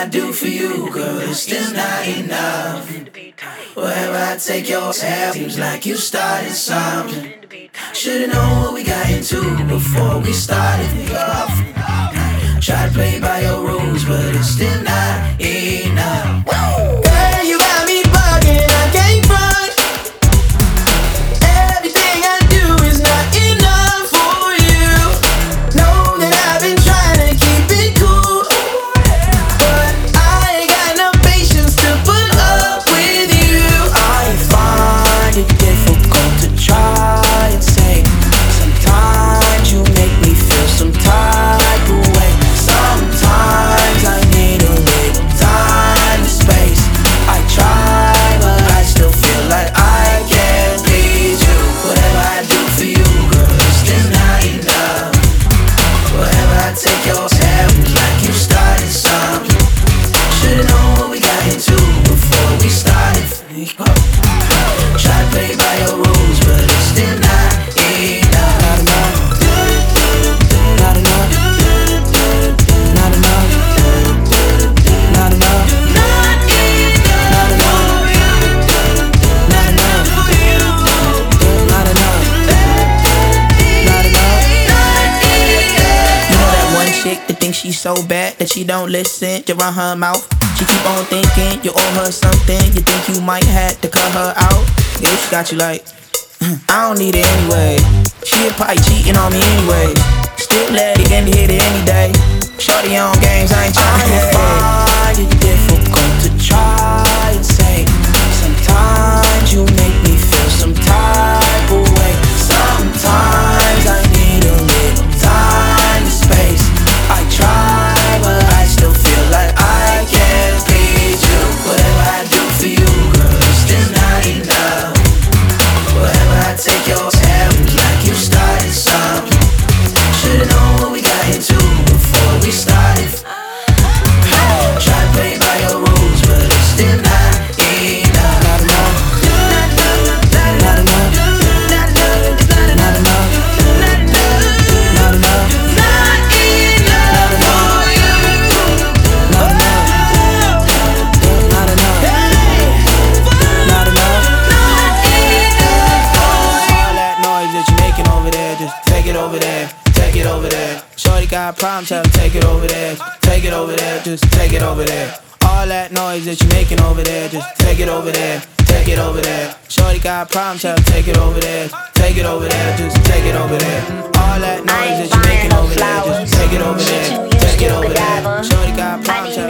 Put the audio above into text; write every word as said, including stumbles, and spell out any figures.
I do for you, girl, it's still not enough. Wherever I take your step, seems like you started something. Should've known what we got into before we started off. Try to play by your rules, but it's still not enough. Girl, you got me bugging, I can't front. Everything I do is not enough for you. Know that I've been trying to keep it cool, but I ain't got no patience to put up with you. I find it difficult to try and say. Sometimes you make me feel some type of way. Sometimes I need a little time and space. I try, but I still feel like I can't please you. Whatever I do for you, girl, it's still not enough. Wherever I take your step, it's like you started something. Should've known what we got into before we started. Try to play by your rules, but it's still not enough. Not enough. Not enough. Not enough. Not enough. Not enough. Not enough. Not enough for you. Not enough. Not enough. You know that one chick that thinks she's so bad that she don't listen, you run her mouth. She keep on thinking you owe her something. You think you might have to cut her out. Yeah, she got you like, I don't need it anyway. She probably cheating on me anyway. Still let it and hit it any day. Shorty on games, I ain't tryna hate. I find it difficult to try and say. Sometimes you make me feel some type of way. Sometimes I need a little time and space. I try, but I still feel like I can't please you. Whatever I do for you, girl, it's still not enough. Wherever I take your step, it's like you started something. Should've known what we got into before we started. Try to play by your rules, but it's still not enough. Not enough. Not enough. Not enough. Not enough. Not enough. Not enough for you. Not enough. Not enough. Not enough. All that noise that you're making over there, just take it over there. Take it over there. Shorty got problems, tell her take it over there. Take it over there, just take it over there. All that noise that you're making over there, just take it over there. Take it over there. Shorty got problems, tell her take it over there. Take it over there, just take it over there. All that noise that you're making over there, just take it over there. Take it over there. Shorty got problems,